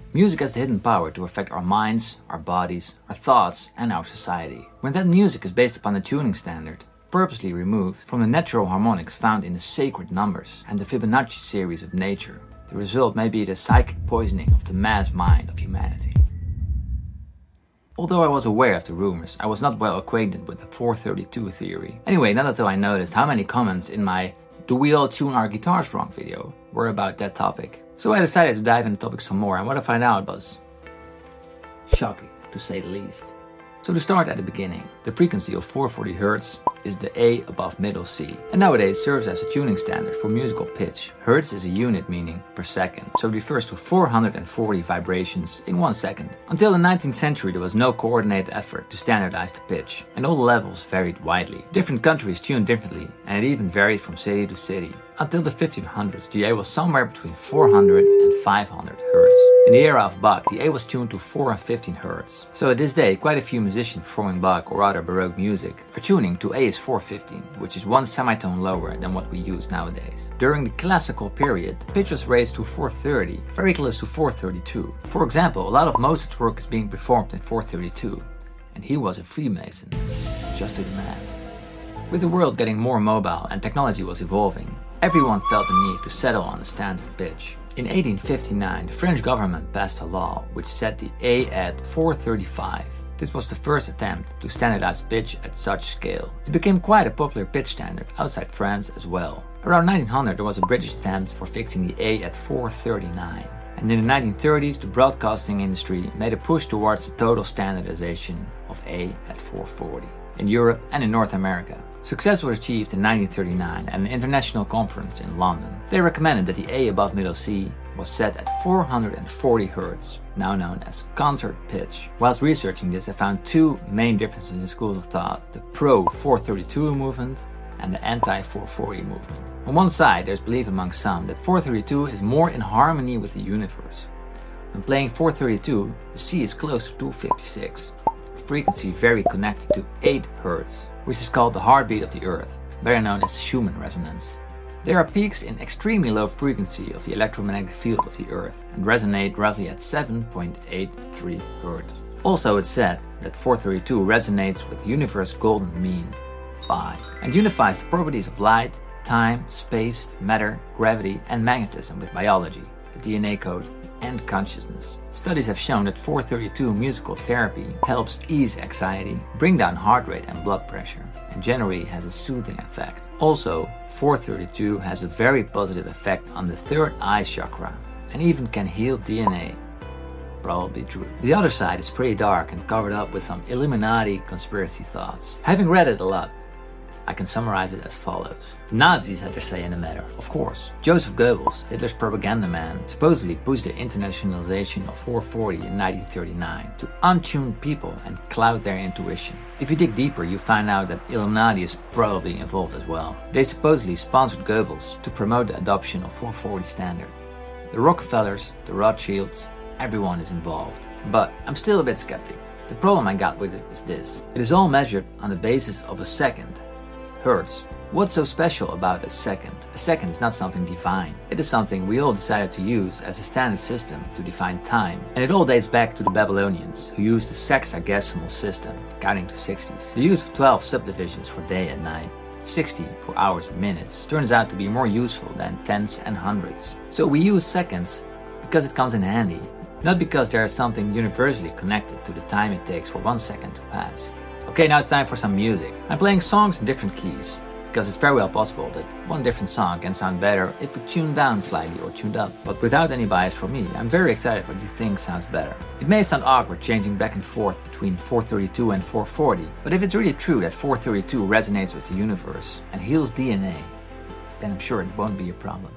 Music has the hidden power to affect our minds, our bodies, our thoughts, and our society. When that music is based upon a tuning standard, purposely removed from the natural harmonics found in the sacred numbers and the Fibonacci series of nature, the result may be the psychic poisoning of the mass mind of humanity. Although I was aware of the rumors, I was not well acquainted with the 432 theory. Anyway, not until I noticed how many comments in my "Do we all tune our guitars wrong" video were about that topic. So I decided to dive into the topic some more, and what I found out was shocking, to say the least. So to start at the beginning, the frequency of 440 Hz is the A above middle C, and nowadays serves as a tuning standard for musical pitch. Hertz is a unit meaning per second, so it refers to 440 vibrations in 1 second. Until the 19th century there was no coordinated effort to standardize the pitch, and all the levels varied widely. Different countries tuned differently, and it even varied from city to city. Until the 1500s, the A was somewhere between 400 and 500 Hz. In the era of Bach, the A was tuned to 4 and 15 Hz. So at this day, quite a few musicians performing Bach or other Baroque music are tuning to A is 415, which is 1 semitone lower than what we use nowadays. During the classical period, the pitch was raised to 430, very close to 432. For example, a lot of Mozart's work is being performed in 432, and he was a Freemason. Just do the math. With the world getting more mobile and technology was evolving, everyone felt the need to settle on a standard pitch. In 1859, the French government passed a law which set the A at 435. This was the first attempt to standardize pitch at such scale. It became quite a popular pitch standard outside France as well. Around 1900 there was a British attempt for fixing the A at 439. And in the 1930s the broadcasting industry made a push towards the total standardization of A at 440 in Europe and in North America. Success was achieved in 1939 at an international conference in London. They recommended that the A above middle C was set at 440 Hz, now known as concert pitch. Whilst researching this, I found two main differences in schools of thought: the pro-432 movement and the anti-440 movement. On one side, there's belief among some that 432 is more in harmony with the universe. When playing 432, the C is close to 256, a frequency very connected to 8 Hz, which is called the heartbeat of the Earth, better known as Schumann resonance. There are peaks in extremely low frequency of the electromagnetic field of the Earth and resonate roughly at 7.83 Hz. Also, it's said that 432 resonates with the universe's golden mean, phi, and unifies the properties of light, time, space, matter, gravity, and magnetism with biology, the DNA code, and consciousness. Studies have shown that 432 musical therapy helps ease anxiety, bring down heart rate and blood pressure, and generally has a soothing effect. Also, 432 has a very positive effect on the third eye chakra and even can heal DNA. Probably true. The other side is pretty dark and covered up with some Illuminati conspiracy thoughts. Having read it a lot, I can summarize it as follows. The Nazis had their say in the matter, of course. Joseph Goebbels, Hitler's propaganda man, supposedly pushed the internationalization of 440 in 1939 to untune people and cloud their intuition. If you dig deeper, you find out that Illuminati is probably involved as well. They supposedly sponsored Goebbels to promote the adoption of 440 standard. The Rockefellers, the Rothschilds, everyone is involved. But I'm still a bit skeptic. The problem I got with it is this. It is all measured on the basis of a second. Hertz. What's so special about a second? A second is not something divine. It is something we all decided to use as a standard system to define time. And it all dates back to the Babylonians, who used the sexagesimal system, counting to 60s. The use of 12 subdivisions for day and night, 60 for hours and minutes, turns out to be more useful than tens and hundreds. So we use seconds because it comes in handy, not because there is something universally connected to the time it takes for 1 second to pass. Okay, now it's time for some music. I'm playing songs in different keys, because it's very well possible that one different song can sound better if we tune down slightly or tuned up. But without any bias from me, I'm very excited what you think sounds better. It may sound awkward changing back and forth between 432 and 440, but if it's really true that 432 resonates with the universe and heals DNA, then I'm sure it won't be a problem.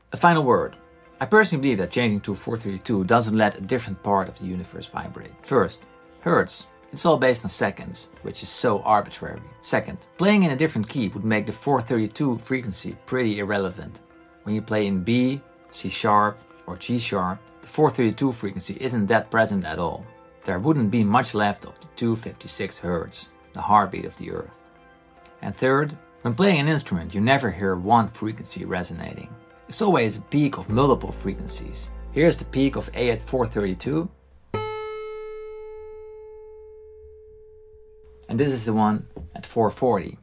A final word. I personally believe that changing to 432 doesn't let a different part of the universe vibrate. First, hertz. It's all based on seconds, which is so arbitrary. Second, playing in a different key would make the 432 frequency pretty irrelevant. When you play in B, C sharp or G sharp, the 432 frequency isn't that present at all. There wouldn't be much left of the 256 Hz, the heartbeat of the Earth. And third, when playing an instrument you never hear one frequency resonating. It's always a peak of multiple frequencies. Here's the peak of A at 432. And this is the one at 440.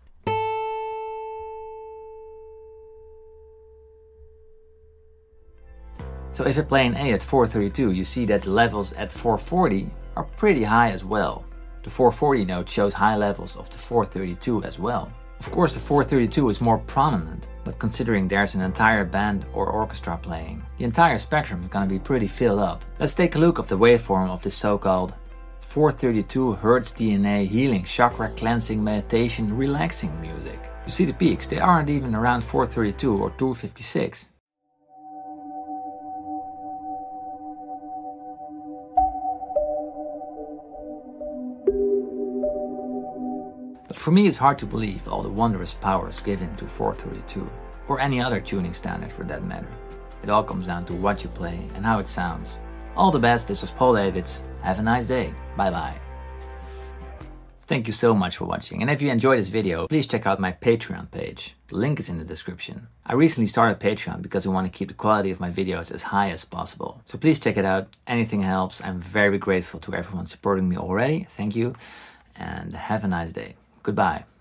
So if you play an A at 432, you see that the levels at 440 are pretty high as well. The 440 note shows high levels of the 432 as well. Of course the 432 is more prominent, but considering there's an entire band or orchestra playing, the entire spectrum is gonna be pretty filled up. Let's take a look at the waveform of this so-called 432 Hz DNA healing, chakra cleansing, meditation, relaxing music. You see the peaks, they aren't even around 432 or 256. But for me it's hard to believe all the wondrous powers given to 432, or any other tuning standard for that matter. It all comes down to what you play and how it sounds. All the best, this was Paul Davids. Have a nice day. Bye bye. Thank you so much for watching, and if you enjoyed this video, please check out my Patreon page. The link is in the description. I recently started Patreon because I want to keep the quality of my videos as high as possible. So please check it out. Anything helps. I'm very grateful to everyone supporting me already. Thank you, and have a nice day. Goodbye.